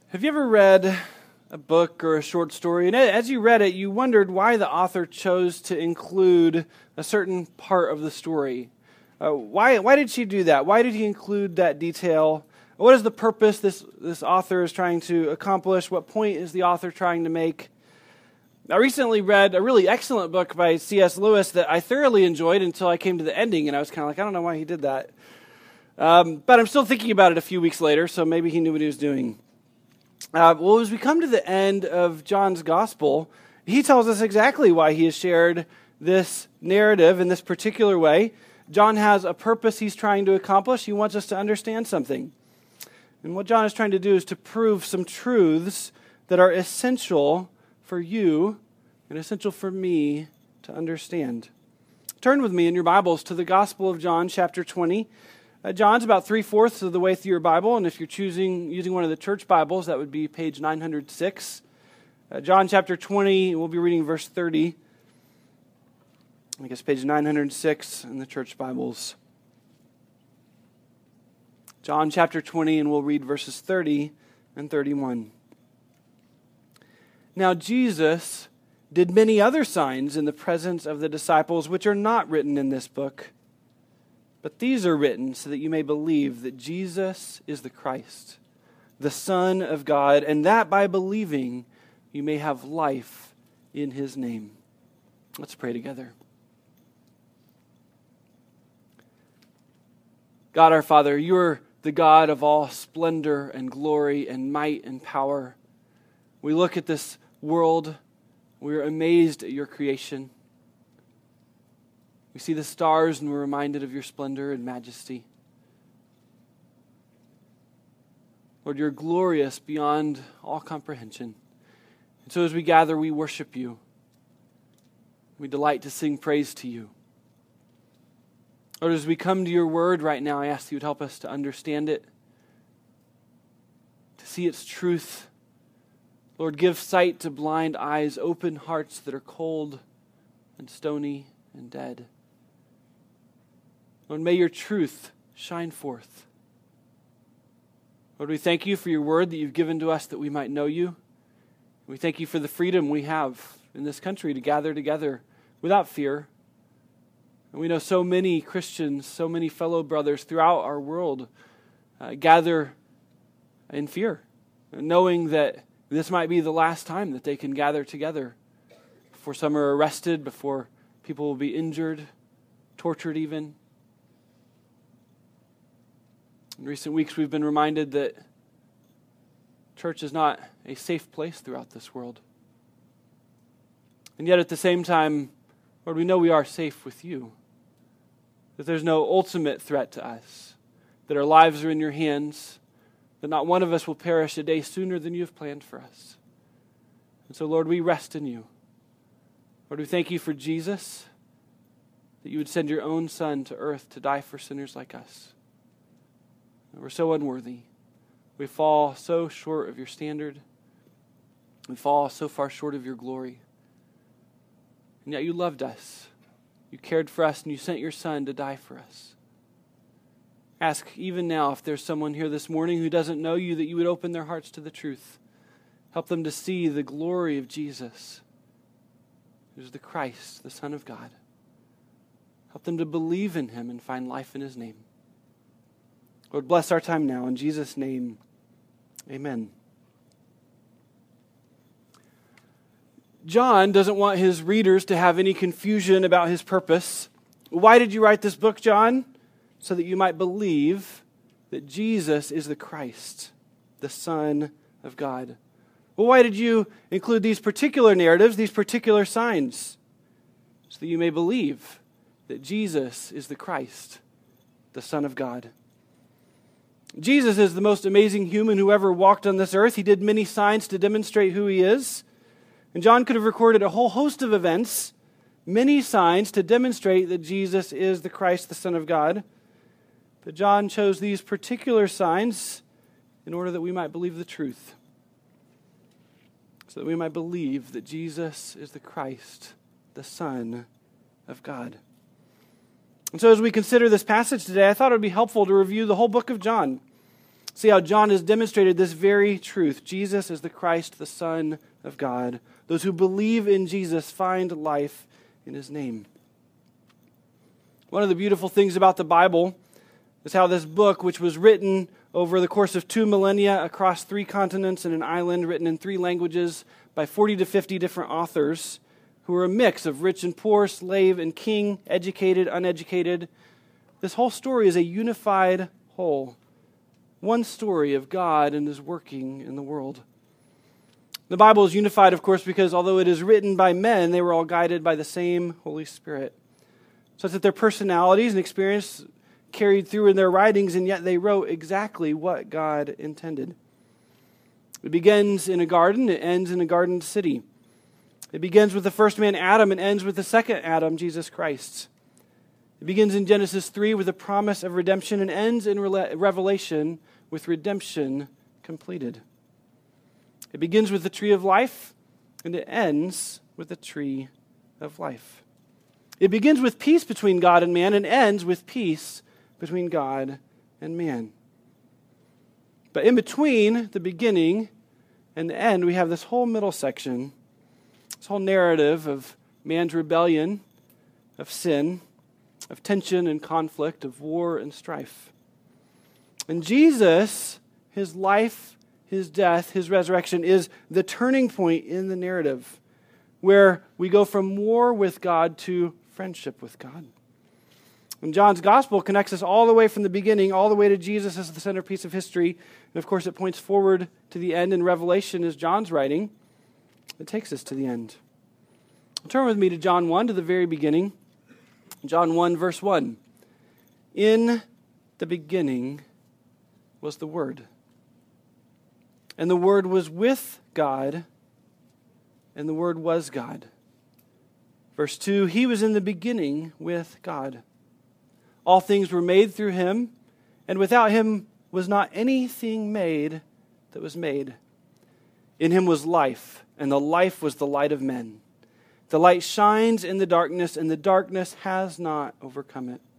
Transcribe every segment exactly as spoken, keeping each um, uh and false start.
Have you ever read a book or a short story, and as you read it, you wondered why the author chose to include a certain part of the story? Uh, why why did she do that? Why did he include that detail? What is the purpose this, this author is trying to accomplish? What point is the author trying to make? I recently read a really excellent book by C S Lewis that I thoroughly enjoyed until I came to the ending, and I was kind of like, I don't know why he did that. Um, but I'm still thinking about it a few weeks later, so maybe he knew what he was doing. Uh, well, as we come to the end of John's gospel, he tells us exactly why he has shared this narrative in this particular way. John has a purpose he's trying to accomplish. He wants us to understand something. And what John is trying to do is to prove some truths that are essential for you and essential for me to understand. Turn with me in your Bibles to the Gospel of John, chapter twenty. Uh, John's about three-fourths of the way through your Bible, and if you're choosing using one of the church Bibles, that would be page nine hundred six. Uh, John chapter twenty, we'll be reading verse thirty. I guess page nine hundred six in the church Bibles. John chapter twenty, and we'll read verses thirty and thirty-one. Now Jesus did many other signs in the presence of the disciples, which are not written in this book. But these are written so that you may believe that Jesus is the Christ, the Son of God, and that by believing you may have life in His name. Let's pray together. God our Father, you are the God of all splendor and glory and might and power. We look at this world, we are amazed at your creation. We see the stars and we're reminded of your splendor and majesty. Lord, you're glorious beyond all comprehension. And so as we gather, we worship you. We delight to sing praise to you. Lord, as we come to your word right now, I ask that you would help us to understand it, to see its truth. Lord, give sight to blind eyes, open hearts that are cold and stony and dead. Lord, may your truth shine forth. Lord, we thank you for your word that you've given to us that we might know you. We thank you for the freedom we have in this country to gather together without fear. And we know so many Christians, so many fellow brothers throughout our world uh, gather in fear, knowing that this might be the last time that they can gather together before some are arrested, before people will be injured, tortured even. In recent weeks, we've been reminded that church is not a safe place throughout this world. And yet at the same time, Lord, we know we are safe with you, that there's no ultimate threat to us, that our lives are in your hands, that not one of us will perish a day sooner than you have planned for us. And so, Lord, we rest in you. Lord, we thank you for Jesus, that you would send your own Son to earth to die for sinners like us. We're so unworthy. We fall so short of your standard. We fall so far short of your glory. And yet you loved us. You cared for us and you sent your Son to die for us. Ask even now if there's someone here this morning who doesn't know you, that you would open their hearts to the truth. Help them to see the glory of Jesus, who's the Christ, the Son of God. Help them to believe in him and find life in his name. Lord, bless our time now. In Jesus' name, amen. John doesn't want his readers to have any confusion about his purpose. Why did you write this book, John? So that you might believe that Jesus is the Christ, the Son of God. Well, why did you include these particular narratives, these particular signs? So that you may believe that Jesus is the Christ, the Son of God. Jesus is the most amazing human who ever walked on this earth. He did many signs to demonstrate who he is. And John could have recorded a whole host of events, many signs to demonstrate that Jesus is the Christ, the Son of God. But John chose these particular signs in order that we might believe the truth. So that we might believe that Jesus is the Christ, the Son of God. And so as we consider this passage today, I thought it would be helpful to review the whole book of John. See how John has demonstrated this very truth. Jesus is the Christ, the Son of God. Those who believe in Jesus find life in his name. One of the beautiful things about the Bible is how this book, which was written over the course of two millennia across three continents and an island, written in three languages by forty to fifty different authors, who were a mix of rich and poor, slave and king, educated, uneducated. This whole story is a unified whole. One story of God and his working in the world. The Bible is unified, of course, because although it is written by men, they were all guided by the same Holy Spirit, such that their personalities and experience carried through in their writings, and yet they wrote exactly what God intended. It begins in a garden, it ends in a garden city. It begins with the first man, Adam, and ends with the second Adam, Jesus Christ. It begins in Genesis three with a promise of redemption and ends in Revelation with redemption completed. It begins with the tree of life and it ends with the tree of life. It begins with peace between God and man and ends with peace between God and man. But in between the beginning and the end, we have this whole middle section, this whole narrative of man's rebellion, of sin, of tension and conflict, of war and strife. And Jesus, his life, his death, his resurrection is the turning point in the narrative where we go from war with God to friendship with God. And John's gospel connects us all the way from the beginning, all the way to Jesus as the centerpiece of history. And of course, it points forward to the end in Revelation as John's writing. It takes us to the end. Turn with me to John one, to the very beginning. John one, verse one. In the beginning was the Word, and the Word was with God, and the Word was God. Verse two, he was in the beginning with God. All things were made through him, and without him was not anything made that was made. In him was life, and the life was the light of men. The light shines in the darkness, and the darkness has not overcome it.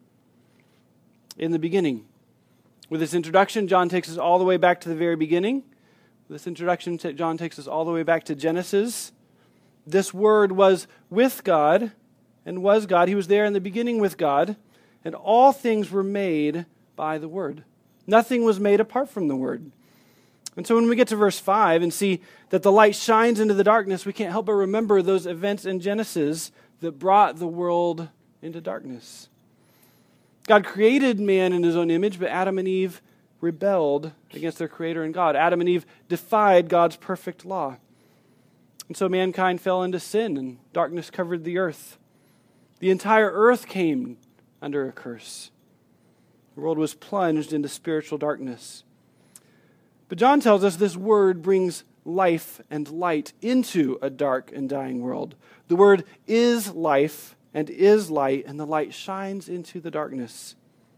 In the beginning. With this introduction, John takes us all the way back to the very beginning. With this introduction, John takes us all the way back to Genesis. This Word was with God and was God. He was there in the beginning with God, and all things were made by the Word. Nothing was made apart from the Word. And so when we get to verse five and see that the light shines into the darkness, we can't help but remember those events in Genesis that brought the world into darkness. God created man in his own image, but Adam and Eve rebelled against their Creator and God. Adam and Eve defied God's perfect law. And so mankind fell into sin, and darkness covered the earth. The entire earth came under a curse. The world was plunged into spiritual darkness. But John tells us this Word brings life and light into a dark and dying world. The Word is life and is light, and the light shines into the darkness.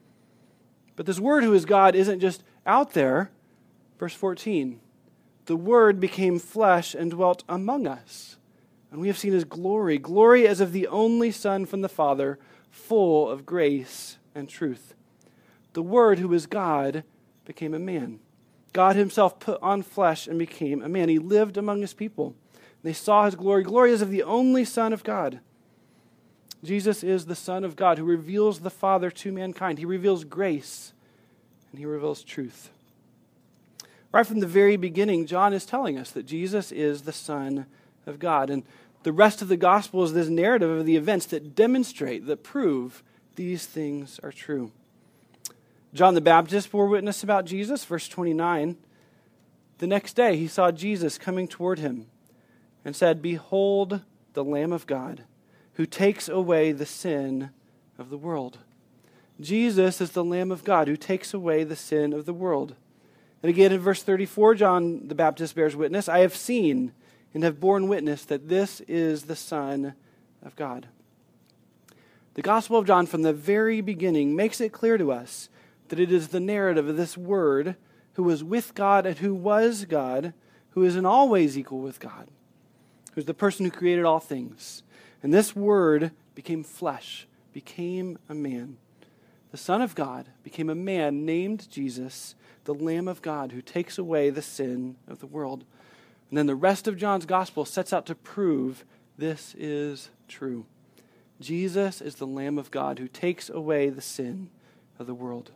But this Word who is God isn't just out there. Verse fourteen, the Word became flesh and dwelt among us, and we have seen his glory, glory as of the only Son from the Father, full of grace and truth. The Word who is God became a man. God himself put on flesh and became a man. He lived among his people. They saw his glory. Glory is of the only Son of God. Jesus is the Son of God who reveals the Father to mankind. He reveals grace and he reveals truth. Right from the very beginning, John is telling us that Jesus is the Son of God. And the rest of the gospel is this narrative of the events that demonstrate, that prove these things are true. John the Baptist bore witness about Jesus, verse twenty-nine. The next day he saw Jesus coming toward him and said, "Behold the Lamb of God, who takes away the sin of the world." Jesus is the Lamb of God who takes away the sin of the world. And again in verse thirty-four, John the Baptist bears witness, "I have seen and have borne witness that this is the Son of God." The Gospel of John from the very beginning makes it clear to us that it is the narrative of this Word who was with God and who was God, who is in all ways equal with God, who's the person who created all things. And this Word became flesh, became a man. The Son of God became a man named Jesus, the Lamb of God who takes away the sin of the world. And then the rest of John's gospel sets out to prove this is true. Jesus is the Lamb of God who takes away the sin of the world.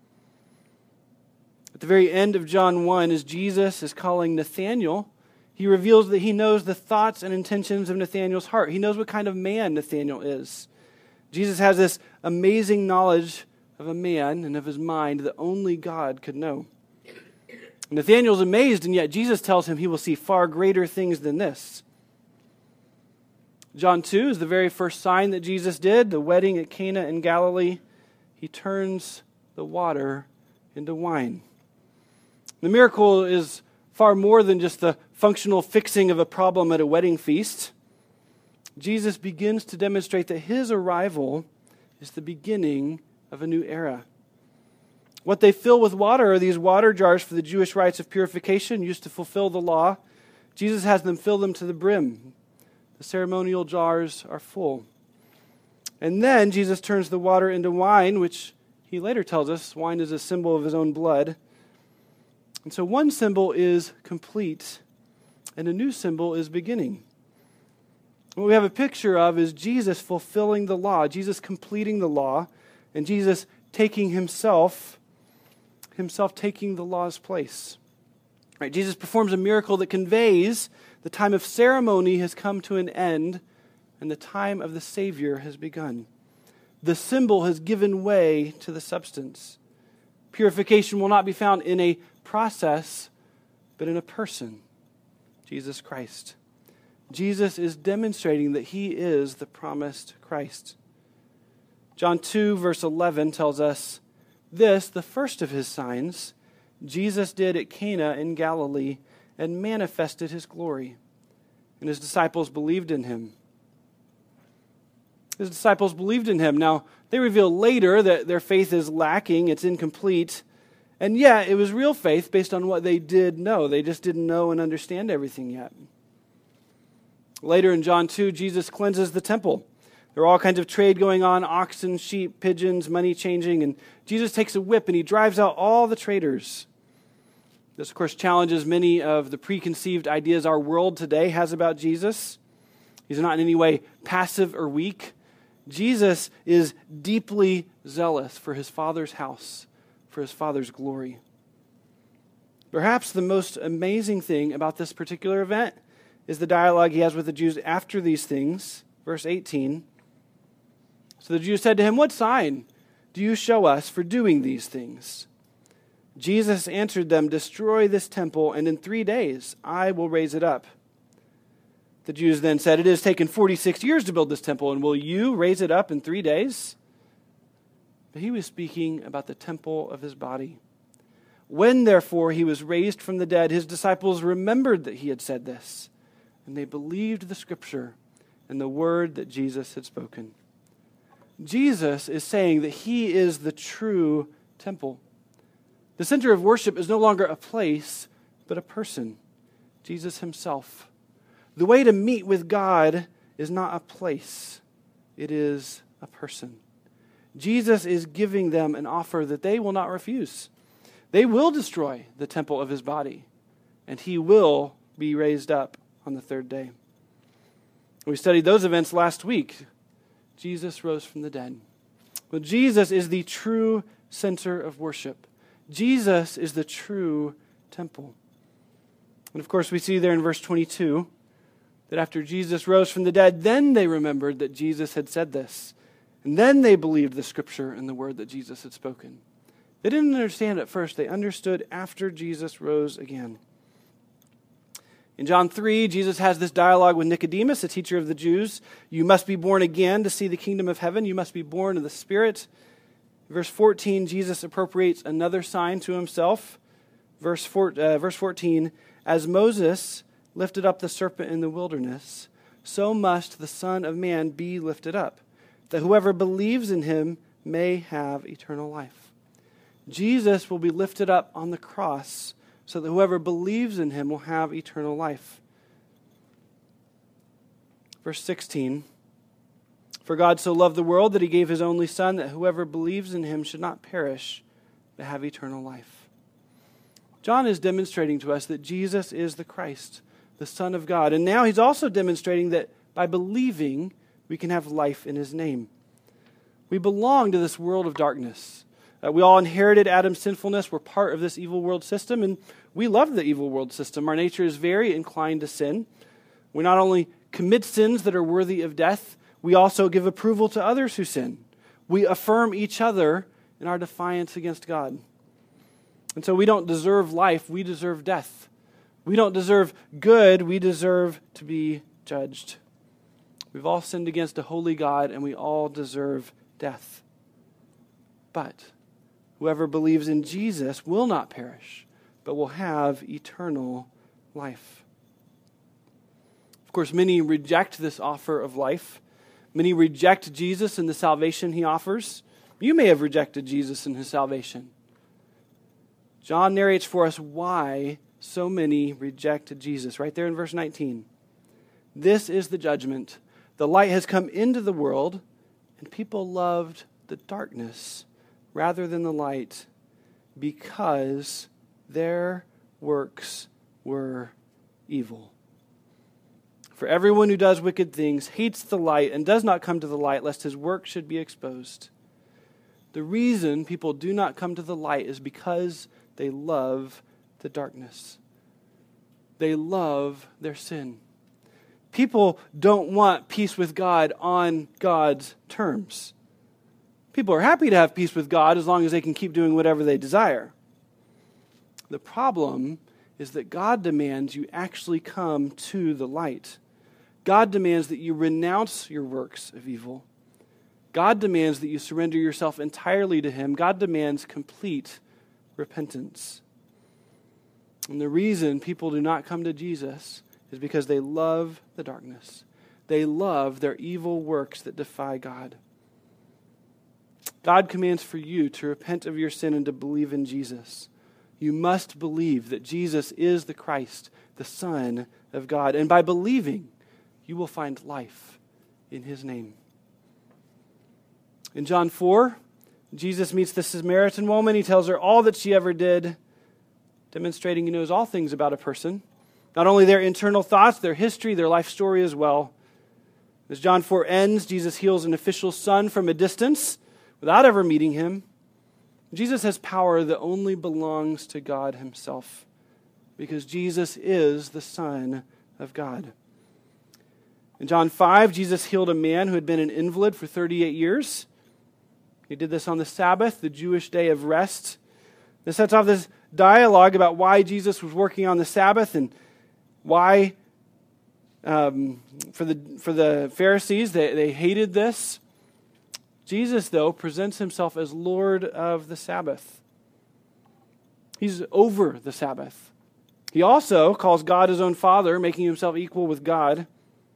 At the very end of John one, as Jesus is calling Nathanael, he reveals that he knows the thoughts and intentions of Nathanael's heart. He knows what kind of man Nathanael is. Jesus has this amazing knowledge of a man and of his mind that only God could know. Nathanael's amazed, and yet Jesus tells him he will see far greater things than this. John two is the very first sign that Jesus did, the wedding at Cana in Galilee. He turns the water into wine. The miracle is far more than just the functional fixing of a problem at a wedding feast. Jesus begins to demonstrate that his arrival is the beginning of a new era. What they fill with water are these water jars for the Jewish rites of purification used to fulfill the law. Jesus has them fill them to the brim. The ceremonial jars are full. And then Jesus turns the water into wine, which he later tells us wine is a symbol of his own blood. And so one symbol is complete, and a new symbol is beginning. What we have a picture of is Jesus fulfilling the law, Jesus completing the law, and Jesus taking himself, himself taking the law's place. Right, Jesus performs a miracle that conveys the time of ceremony has come to an end, and the time of the Savior has begun. The symbol has given way to the substance. Purification will not be found in a process, but in a person, Jesus Christ. Jesus is demonstrating that he is the promised Christ. John two, verse eleven tells us, "This, the first of his signs, Jesus did at Cana in Galilee and manifested his glory. And his disciples believed in him." His disciples believed in him. Now, they reveal later that their faith is lacking, it's incomplete. And yet, it was real faith based on what they did know. They just didn't know and understand everything yet. Later in John two, Jesus cleanses the temple. There are all kinds of trade going on, oxen, sheep, pigeons, money changing, and Jesus takes a whip and he drives out all the traders. This, of course, challenges many of the preconceived ideas our world today has about Jesus. He's not in any way passive or weak. Jesus is deeply zealous for his Father's house, for his Father's glory. Perhaps the most amazing thing about this particular event is the dialogue he has with the Jews after these things. Verse eighteen. So the Jews said to him, "What sign do you show us for doing these things?" Jesus answered them, "Destroy this temple, and in three days I will raise it up." The Jews then said, "It has taken forty-six years to build this temple, and will you raise it up in three days?" But he was speaking about the temple of his body. When, therefore, he was raised from the dead, his disciples remembered that he had said this, and they believed the scripture and the word that Jesus had spoken. Jesus is saying that he is the true temple. The center of worship is no longer a place, but a person, Jesus himself. The way to meet with God is not a place, it is a person. Jesus is giving them an offer that they will not refuse. They will destroy the temple of his body, and he will be raised up on the third day. We studied those events last week. Jesus rose from the dead. Well, Jesus is the true center of worship. Jesus is the true temple. And of course, we see there in verse twenty-two that after Jesus rose from the dead, then they remembered that Jesus had said this. And then they believed the scripture and the word that Jesus had spoken. They didn't understand at first. They understood after Jesus rose again. In John three, Jesus has this dialogue with Nicodemus, a teacher of the Jews. You must be born again to see the kingdom of heaven. You must be born of the Spirit. Verse fourteen, Jesus appropriates another sign to himself. Verse, four, uh, verse fourteen, as Moses lifted up the serpent in the wilderness, so must the Son of Man be lifted up, that whoever believes in him may have eternal life. Jesus will be lifted up on the cross so that whoever believes in him will have eternal life. Verse sixteen, for God so loved the world that he gave his only Son, that whoever believes in him should not perish, but have eternal life. John is demonstrating to us that Jesus is the Christ, the Son of God. And now he's also demonstrating that by believing, we can have life in his name. We belong to this world of darkness. Uh, we all inherited Adam's sinfulness. We're part of this evil world system, and we love the evil world system. Our nature is very inclined to sin. We not only commit sins that are worthy of death, we also give approval to others who sin. We affirm each other in our defiance against God. And so we don't deserve life, we deserve death. We don't deserve good, we deserve to be judged. We've all sinned against a holy God, and we all deserve death. But whoever believes in Jesus will not perish, but will have eternal life. Of course, many reject this offer of life. Many reject Jesus and the salvation he offers. You may have rejected Jesus and his salvation. John narrates for us why so many reject Jesus, right there in verse nineteen. This is the judgment. The light has come into the world, and people loved the darkness rather than the light because their works were evil. For everyone who does wicked things hates the light and does not come to the light, lest his work should be exposed. The reason people do not come to the light is because they love the darkness. They love their sin. People don't want peace with God on God's terms. People are happy to have peace with God as long as they can keep doing whatever they desire. The problem is that God demands you actually come to the light. God demands that you renounce your works of evil. God demands that you surrender yourself entirely to him. God demands complete repentance. And the reason people do not come to Jesus is because they love the darkness. They love their evil works that defy God. God commands for you to repent of your sin and to believe in Jesus. You must believe that Jesus is the Christ, the Son of God. And by believing, you will find life in his name. In John four, Jesus meets the Samaritan woman. He tells her all that she ever did, demonstrating he knows all things about a person. Not only their internal thoughts, their history, their life story as well. As John four ends, Jesus heals an official's son from a distance without ever meeting him. Jesus has power that only belongs to God himself because Jesus is the Son of God. In John five, Jesus healed a man who had been an invalid for thirty-eight years. He did this on the Sabbath, the Jewish day of rest. This sets off this dialogue about why Jesus was working on the Sabbath and why, um, for the for the Pharisees, they, they hated this. Jesus, though, presents himself as Lord of the Sabbath. He's over the Sabbath. He also calls God his own Father, making himself equal with God.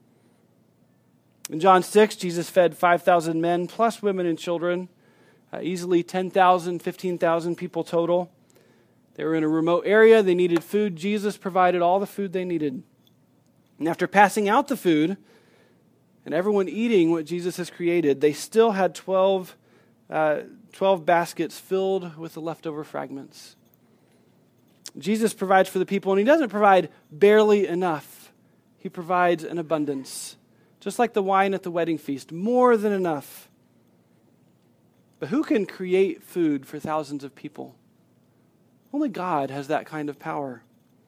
In John six, Jesus fed five thousand men, plus women and children. Uh, easily ten thousand, fifteen thousand people total. They were in a remote area. They needed food. Jesus provided all the food they needed. And after passing out the food, and everyone eating what Jesus has created, they still had twelve, uh, twelve baskets filled with the leftover fragments. Jesus provides for the people, and he doesn't provide barely enough. He provides an abundance. Just like the wine at the wedding feast, more than enough. But who can create food for thousands of people? Only God has that kind of power.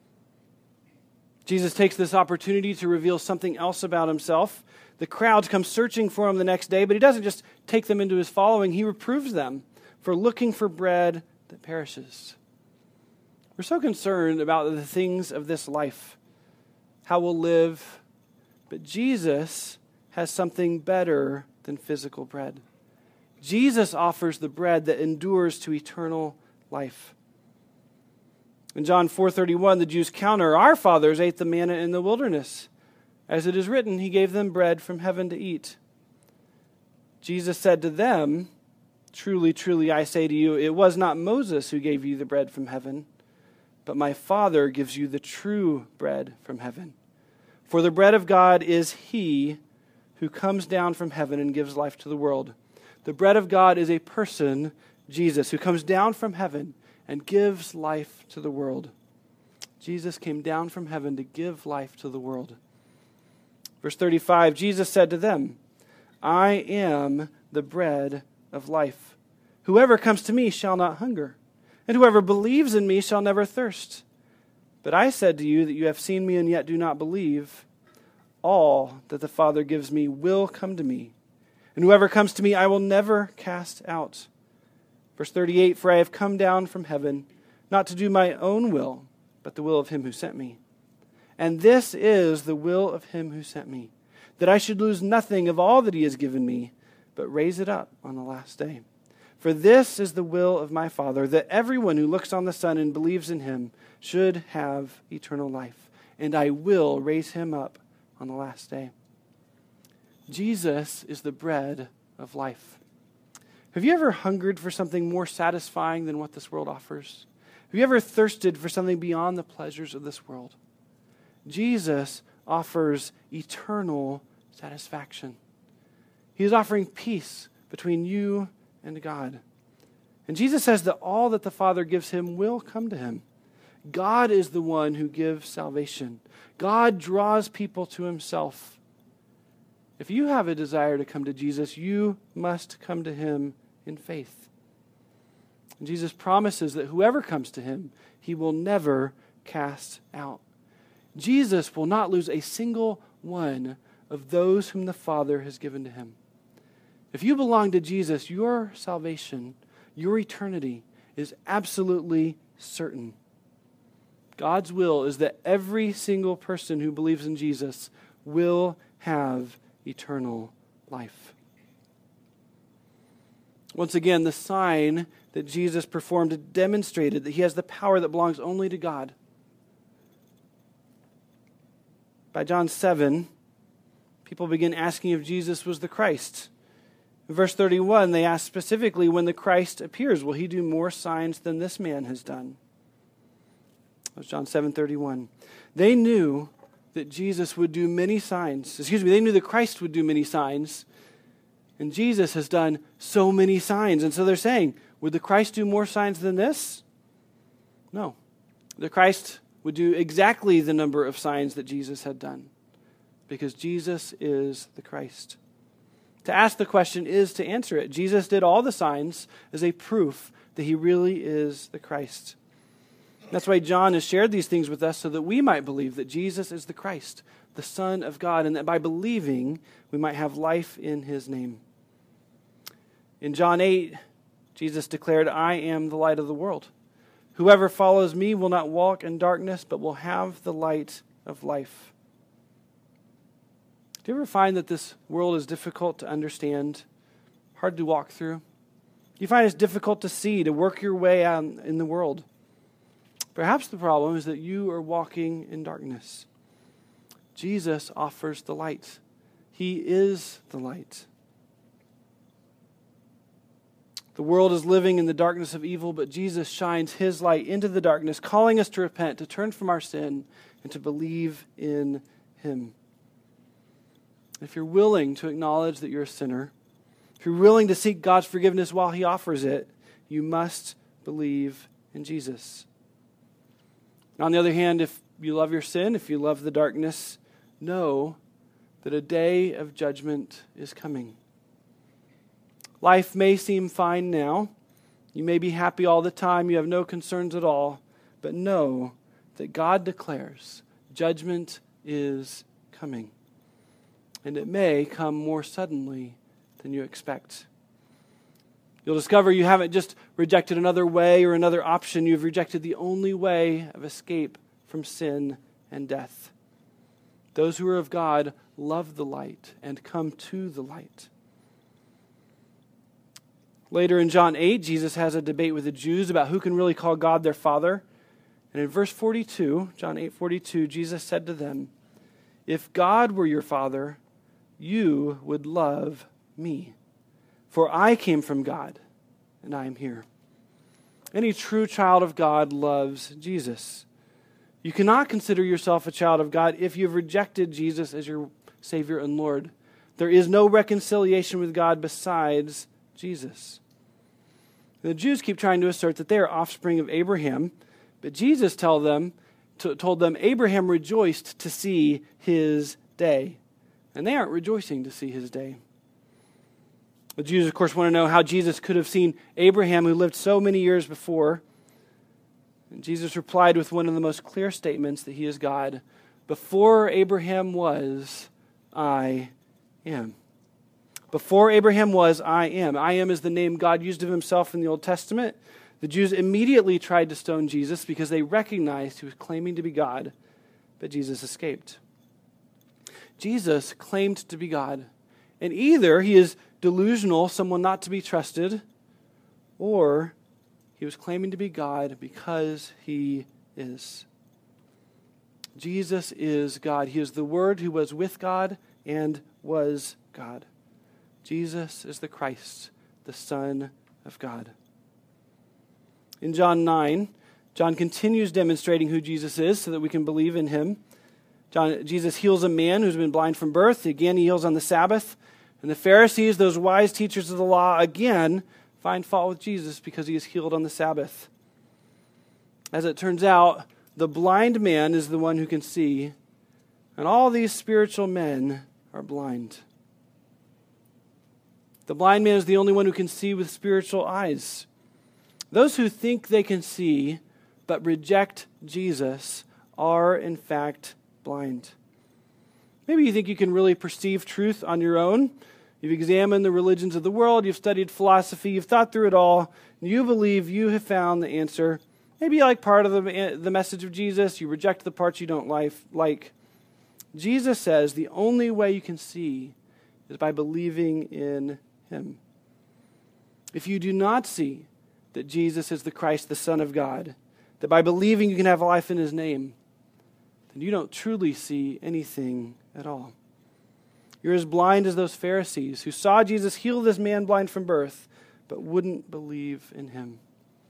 Jesus takes this opportunity to reveal something else about himself. The crowds come searching for him the next day, but he doesn't just take them into his following. He reproves them for looking for bread that perishes. We're so concerned about the things of this life, how we'll live, but Jesus has something better than physical bread. Jesus offers the bread that endures to eternal life. In John four thirty-one, the Jews counter, our fathers ate the manna in the wilderness. As it is written, he gave them bread from heaven to eat. Jesus said to them, truly, truly, I say to you, it was not Moses who gave you the bread from heaven, but my Father gives you the true bread from heaven. For the bread of God is he who comes down from heaven and gives life to the world. The bread of God is a person, Jesus, who comes down from heaven and gives life to the world. Jesus came down from heaven to give life to the world. Verse thirty-five, Jesus said to them, I am the bread of life. Whoever comes to me shall not hunger, and whoever believes in me shall never thirst. But I said to you that you have seen me and yet do not believe. All that the Father gives me will come to me, and whoever comes to me I will never cast out. Verse thirty-eight, for I have come down from heaven, not to do my own will, but the will of him who sent me. And this is the will of him who sent me, that I should lose nothing of all that he has given me, but raise it up on the last day. For this is the will of my Father, that everyone who looks on the Son and believes in him should have eternal life, and I will raise him up on the last day. Jesus is the bread of life. Have you ever hungered for something more satisfying than what this world offers? Have you ever thirsted for something beyond the pleasures of this world? Jesus offers eternal satisfaction. He is offering peace between you and God. And Jesus says that all that the Father gives him will come to him. God is the one who gives salvation. God draws people to himself. If you have a desire to come to Jesus, you must come to him in faith. And Jesus promises that whoever comes to him, he will never cast out. Jesus will not lose a single one of those whom the Father has given to him. If you belong to Jesus, your salvation, your eternity is absolutely certain. God's will is that every single person who believes in Jesus will have eternal life. Once again, the sign that Jesus performed demonstrated that he has the power that belongs only to God. By John seven, people begin asking if Jesus was the Christ. In verse thirty-one, they ask specifically, when the Christ appears, will he do more signs than this man has done? That was John seven thirty-one. They knew that Jesus would do many signs. Excuse me, they knew that Christ would do many signs. And Jesus has done so many signs. And so they're saying, would the Christ do more signs than this? No. The Christ would do exactly the number of signs that Jesus had done, because Jesus is the Christ. To ask the question is to answer it. Jesus did all the signs as a proof that he really is the Christ. That's why John has shared these things with us, so that we might believe that Jesus is the Christ, the Son of God, and that by believing we might have life in his name. In John eight, Jesus declared, I am the light of the world. Whoever follows me will not walk in darkness, but will have the light of life. Do you ever find that this world is difficult to understand, hard to walk through? Do you find it's difficult to see, to work your way out in the world? Perhaps the problem is that you are walking in darkness. Jesus offers the light. He is the light. The world is living in the darkness of evil, but Jesus shines his light into the darkness, calling us to repent, to turn from our sin, and to believe in him. If you're willing to acknowledge that you're a sinner, if you're willing to seek God's forgiveness while he offers it, you must believe in Jesus. On the other hand, if you love your sin, if you love the darkness, know that a day of judgment is coming. Life may seem fine now. You may be happy all the time. You have no concerns at all. But know that God declares judgment is coming. And it may come more suddenly than you expect. You'll discover you haven't just rejected another way or another option. You've rejected the only way of escape from sin and death. Those who are of God love the light and come to the light. Later in John eight, Jesus has a debate with the Jews about who can really call God their Father. And in verse forty-two, John eight forty-two, Jesus said to them, if God were your Father, you would love me. For I came from God, and I am here. Any true child of God loves Jesus. You cannot consider yourself a child of God if you've rejected Jesus as your Savior and Lord. There is no reconciliation with God besides Jesus. The Jews keep trying to assert that they are offspring of Abraham, but Jesus tell them, t- told them Abraham rejoiced to see his day, and they aren't rejoicing to see his day. The Jews, of course, want to know how Jesus could have seen Abraham, who lived so many years before. And Jesus replied with one of the most clear statements that he is God. Before Abraham was, I am. Before Abraham was, I am. I am is the name God used of himself in the Old Testament. The Jews immediately tried to stone Jesus because they recognized he was claiming to be God, but Jesus escaped. Jesus claimed to be God, and either he is delusional, someone not to be trusted, or he was claiming to be God because he is. Jesus is God. He is the Word who was with God and was God. Jesus is the Christ, the Son of God. In John nine, John continues demonstrating who Jesus is so that we can believe in him. John, Jesus heals a man who's been blind from birth. Again, he heals on the Sabbath. And the Pharisees, those wise teachers of the law, again find fault with Jesus because he is healed on the Sabbath. As it turns out, the blind man is the one who can see, and all these spiritual men are blind. The blind man is the only one who can see with spiritual eyes. Those who think they can see but reject Jesus are, in fact, blind. Maybe you think you can really perceive truth on your own. You've examined the religions of the world, you've studied philosophy, you've thought through it all, and you believe you have found the answer. Maybe you like part of the, the message of Jesus, you reject the parts you don't like. Jesus says the only way you can see is by believing in him. If you do not see that Jesus is the Christ, the Son of God, that by believing you can have life in his name, then you don't truly see anything at all. You're as blind as those Pharisees who saw Jesus heal this man blind from birth, but wouldn't believe in him.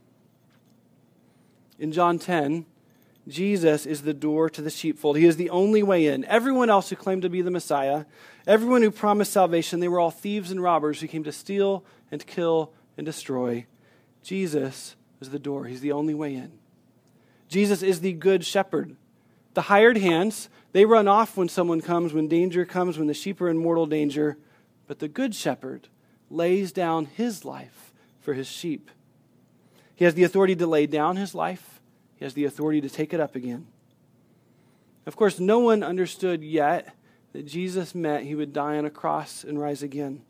In John ten, Jesus is the door to the sheepfold. He is the only way in. Everyone else who claimed to be the Messiah, everyone who promised salvation, they were all thieves and robbers who came to steal and kill and destroy. Jesus is the door. He's the only way in. Jesus is the good shepherd. The hired hands, they run off when someone comes, when danger comes, when the sheep are in mortal danger. But the good shepherd lays down his life for his sheep. He has the authority to lay down his life. He has the authority to take it up again. Of course, no one understood yet that Jesus meant he would die on a cross and rise again.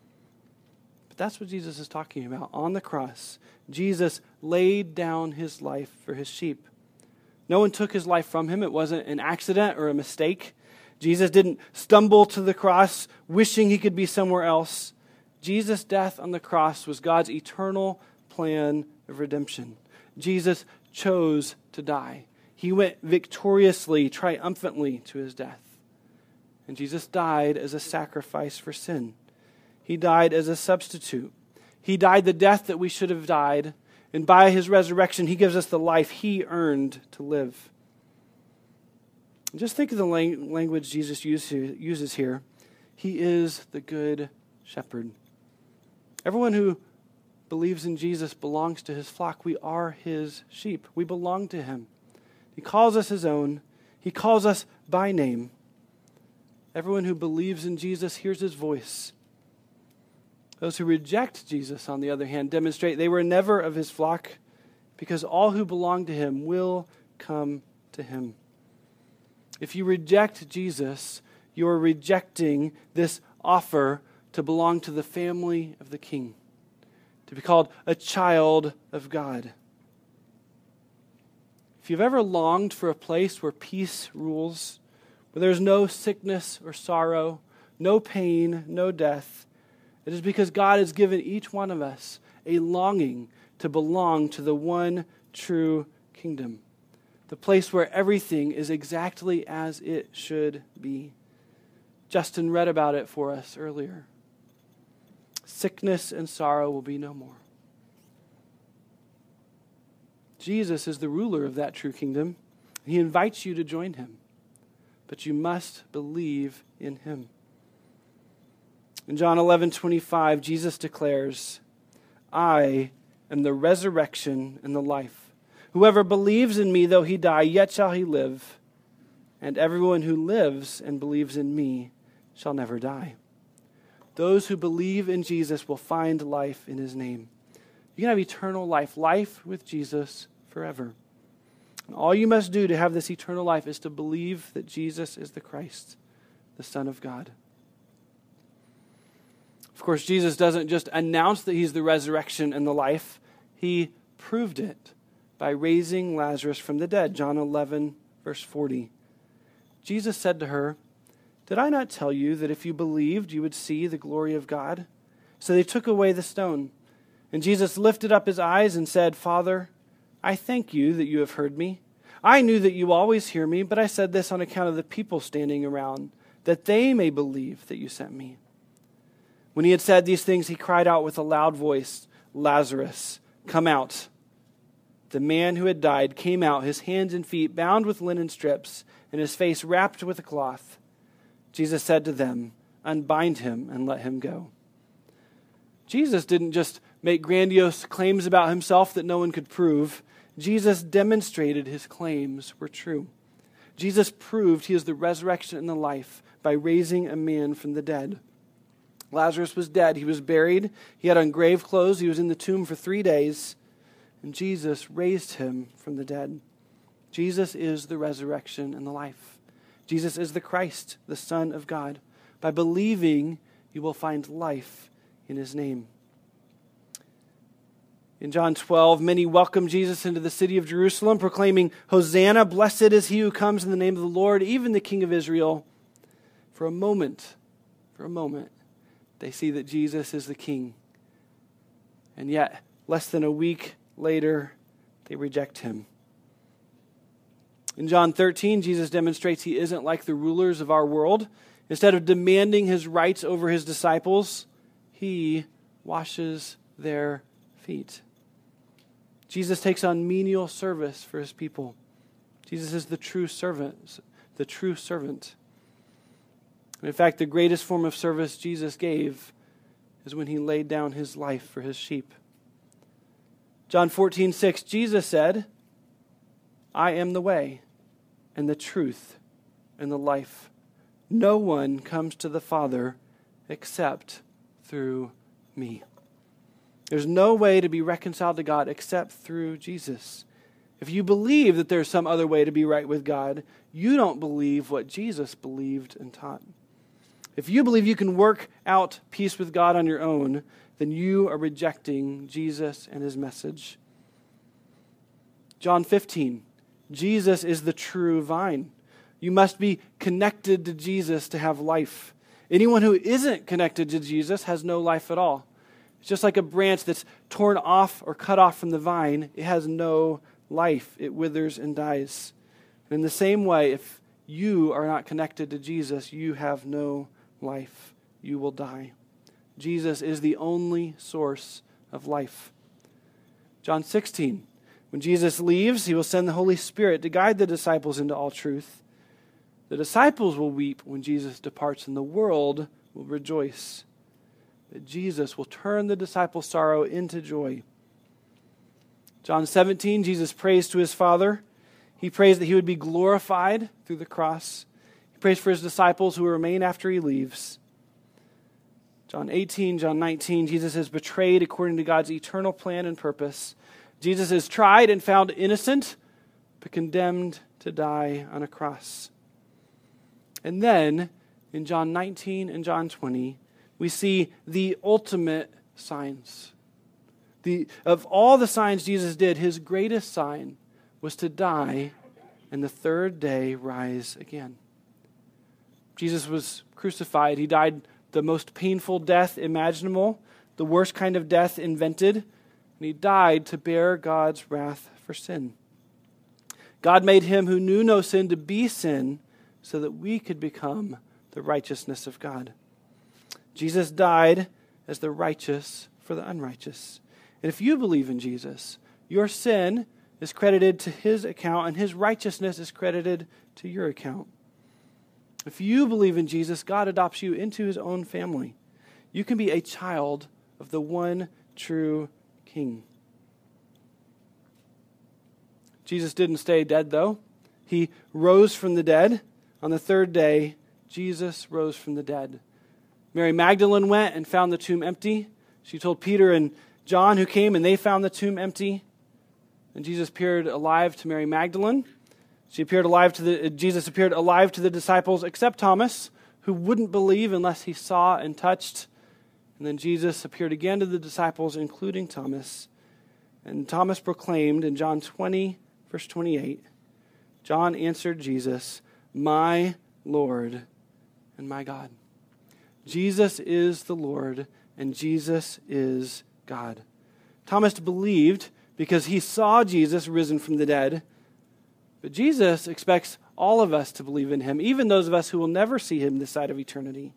But that's what Jesus is talking about. On the cross, Jesus laid down his life for his sheep. No one took his life from him. It wasn't an accident or a mistake. Jesus didn't stumble to the cross wishing he could be somewhere else. Jesus' death on the cross was God's eternal plan of redemption. Jesus chose to die. He went victoriously, triumphantly to his death. And Jesus died as a sacrifice for sin. He died as a substitute. He died the death that we should have died. And by his resurrection, he gives us the life he earned to live. Just think of the lang- language Jesus use, uses here. He is the good shepherd. Everyone who believes in Jesus belongs to his flock. We are his sheep. We belong to him. He calls us his own. He calls us by name. Everyone who believes in Jesus hears his voice. Those who reject Jesus, on the other hand, demonstrate they were never of his flock, because all who belong to him will come to him. If you reject Jesus, you are rejecting this offer to belong to the family of the King, to be called a child of God. If you've ever longed for a place where peace rules, where there's no sickness or sorrow, no pain, no death, it is because God has given each one of us a longing to belong to the one true kingdom, the place where everything is exactly as it should be. Justin read about it for us earlier. Sickness and sorrow will be no more. Jesus is the ruler of that true kingdom. He invites you to join him, but you must believe in him. In John eleven twenty-five, Jesus declares, I am the resurrection and the life. Whoever believes in me, though he die, yet shall he live. And everyone who lives and believes in me shall never die. Those who believe in Jesus will find life in his name. You can have eternal life, life with Jesus forever. And all you must do to have this eternal life is to believe that Jesus is the Christ, the Son of God. Of course, Jesus doesn't just announce that he's the resurrection and the life. He proved it by raising Lazarus from the dead. John eleven, verse forty. Jesus said to her, "Did I not tell you that if you believed, you would see the glory of God?" So they took away the stone. And Jesus lifted up his eyes and said, "Father, I thank you that you have heard me. I knew that you always hear me, but I said this on account of the people standing around, that they may believe that you sent me." When he had said these things, he cried out with a loud voice, "Lazarus, come out." The man who had died came out, his hands and feet bound with linen strips, and his face wrapped with a cloth. Jesus said to them, "Unbind him and let him go." Jesus didn't just make grandiose claims about himself that no one could prove. Jesus demonstrated his claims were true. Jesus proved he is the resurrection and the life by raising a man from the dead. Lazarus was dead. He was buried. He had on grave clothes. He was in the tomb for three days. And Jesus raised him from the dead. Jesus is the resurrection and the life. Jesus is the Christ, the Son of God. By believing, you will find life in his name. In John twelve, many welcomed Jesus into the city of Jerusalem, proclaiming, "Hosanna, blessed is he who comes in the name of the Lord, even the King of Israel." For a moment, for a moment, they see that Jesus is the King. And yet, less than a week later, they reject him. In John thirteen, Jesus demonstrates he isn't like the rulers of our world. Instead of demanding his rights over his disciples, he washes their feet. Jesus takes on menial service for his people. Jesus is the true servant, the true servant. In fact, the greatest form of service Jesus gave is when he laid down his life for his sheep. John fourteen six, Jesus said, "I am the way and the truth and the life. No one comes to the Father except through me." There's no way to be reconciled to God except through Jesus. If you believe that there's some other way to be right with God, you don't believe what Jesus believed and taught. If you believe you can work out peace with God on your own, then you are rejecting Jesus and his message. John fifteen, Jesus is the true vine. You must be connected to Jesus to have life. Anyone who isn't connected to Jesus has no life at all. It's just like a branch that's torn off or cut off from the vine. It has no life. It withers and dies. And in the same way, if you are not connected to Jesus, you have no life. You will die. Jesus is the only source of life. John sixteen, when Jesus leaves, he will send the Holy Spirit to guide the disciples into all truth. The disciples will weep when Jesus departs, and the world will rejoice. But Jesus will turn the disciples' sorrow into joy. John seventeen, Jesus prays to his Father. He prays that he would be glorified through the cross. He prays for his disciples who will remain after he leaves. John eighteen, John nineteen, Jesus is betrayed according to God's eternal plan and purpose. Jesus is tried and found innocent, but condemned to die on a cross. And then, in John nineteen and John twenty, we see the ultimate signs. The, of all the signs Jesus did, his greatest sign was to die and the third day rise again. Jesus was crucified. He died the most painful death imaginable, the worst kind of death invented, and he died to bear God's wrath for sin. God made him who knew no sin to be sin so that we could become the righteousness of God. Jesus died as the righteous for the unrighteous. And if you believe in Jesus, your sin is credited to his account and his righteousness is credited to your account. If you believe in Jesus, God adopts you into his own family. You can be a child of the one true King. Jesus didn't stay dead, though. He rose from the dead. On the third day, Jesus rose from the dead. Mary Magdalene went and found the tomb empty. She told Peter and John, who came, and they found the tomb empty. And Jesus appeared alive to Mary Magdalene. She appeared alive to the, Jesus appeared alive to the disciples, except Thomas, who wouldn't believe unless he saw and touched. And then Jesus appeared again to the disciples, including Thomas. And Thomas proclaimed in John twenty, verse twenty-eight, John answered Jesus, "My Lord and my God." Jesus is the Lord, and Jesus is God. Thomas believed because he saw Jesus risen from the dead. But Jesus expects all of us to believe in him, even those of us who will never see him this side of eternity.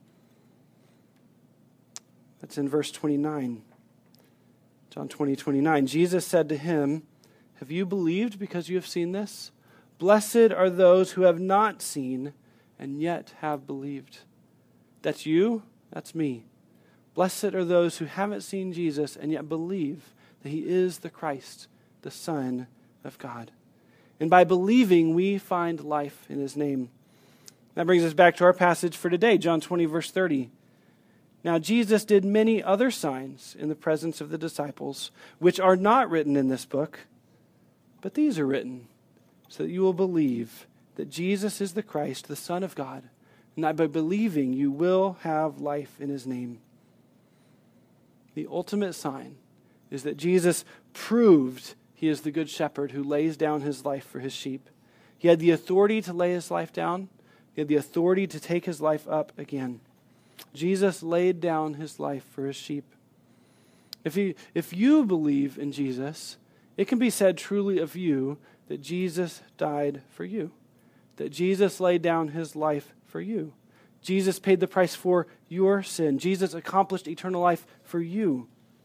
That's in verse twenty-nine. John twenty, twenty-nine. Jesus said to him, "Have you believed because you have seen this? Blessed are those who have not seen and yet have believed." That's you, that's me. Blessed are those who haven't seen Jesus and yet believe that he is the Christ, the Son of God. And by believing, we find life in his name. That brings us back to our passage for today, John twenty, verse thirty. Now Jesus did many other signs in the presence of the disciples, which are not written in this book, but these are written, so that you will believe that Jesus is the Christ, the Son of God, and that by believing you will have life in his name. The ultimate sign is that Jesus proved he is the good shepherd who lays down his life for his sheep. He had the authority to lay his life down. He had the authority to take his life up again. Jesus laid down his life for his sheep. If you, if you believe in Jesus, it can be said truly of you that Jesus died for you, that Jesus laid down his life for you. Jesus paid the price for your sin. Jesus accomplished eternal life for you.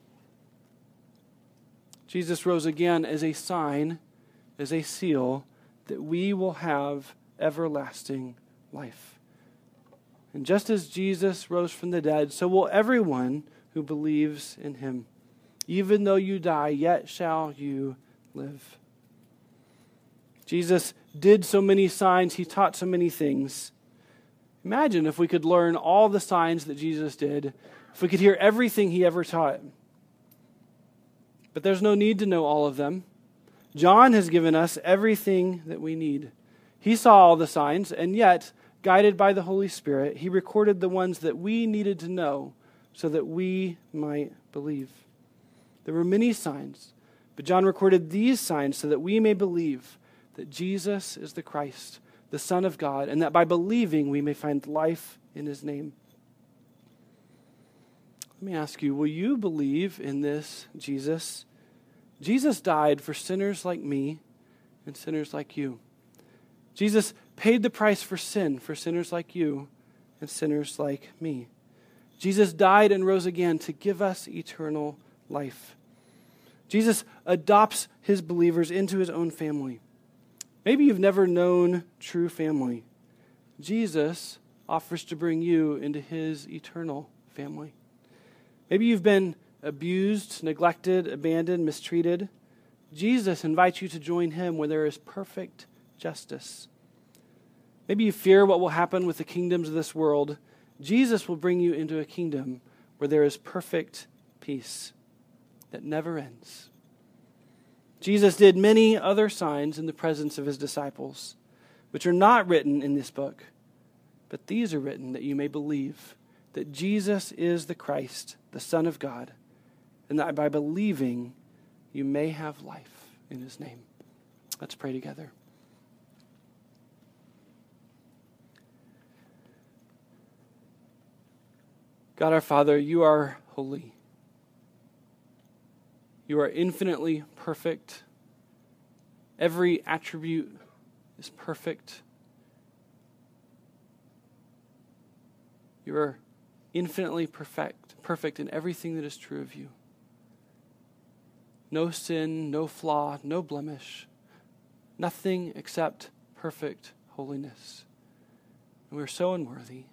Jesus rose again as a sign, as a seal, that we will have everlasting life. And just as Jesus rose from the dead, so will everyone who believes in him. Even though you die, yet shall you live. Jesus did so many signs. He taught so many things. Imagine if we could learn all the signs that Jesus did, if we could hear everything he ever taught. But there's no need to know all of them. John has given us everything that we need. He saw all the signs, and yet, guided by the Holy Spirit, he recorded the ones that we needed to know so that we might believe. There were many signs, but John recorded these signs so that we may believe that Jesus is the Christ, the Son of God, and that by believing we may find life in his name. Let me ask you, will you believe in this Jesus? Jesus died for sinners like me and sinners like you. Jesus paid the price for sin for sinners like you and sinners like me. Jesus died and rose again to give us eternal life. Jesus adopts his believers into his own family. Maybe you've never known true family. Jesus offers to bring you into his eternal family. Maybe you've been abused, neglected, abandoned, mistreated. Jesus invites you to join him where there is perfect justice. Maybe you fear what will happen with the kingdoms of this world. Jesus will bring you into a kingdom where there is perfect peace that never ends. Jesus did many other signs in the presence of his disciples, which are not written in this book, but these are written that you may believe that Jesus is the Christ, the Son of God, and that by believing you may have life in his name. Let's pray together. God our Father, you are holy. You are infinitely perfect. Every attribute is perfect. You are infinitely perfect, perfect in everything that is true of you. No sin, no flaw, no blemish. Nothing except perfect holiness. And we're so unworthy.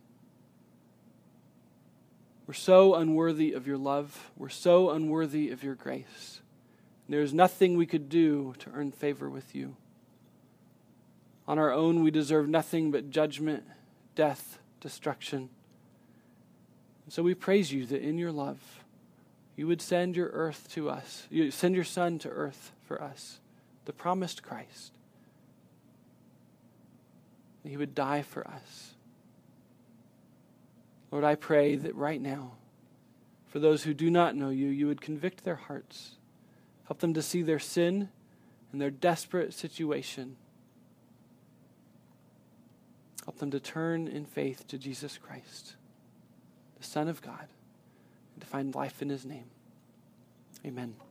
We're so unworthy of your love. We're so unworthy of your grace. There is nothing we could do to earn favor with you. On our own, we deserve nothing but judgment, death, destruction. So we praise you that in your love, you would send your earth to us. You send your Son to earth for us, the promised Christ. That he would die for us. Lord, I pray that right now, for those who do not know you, you would convict their hearts. Help them to see their sin and their desperate situation. Help them to turn in faith to Jesus Christ, the Son of God, and to find life in his name. Amen.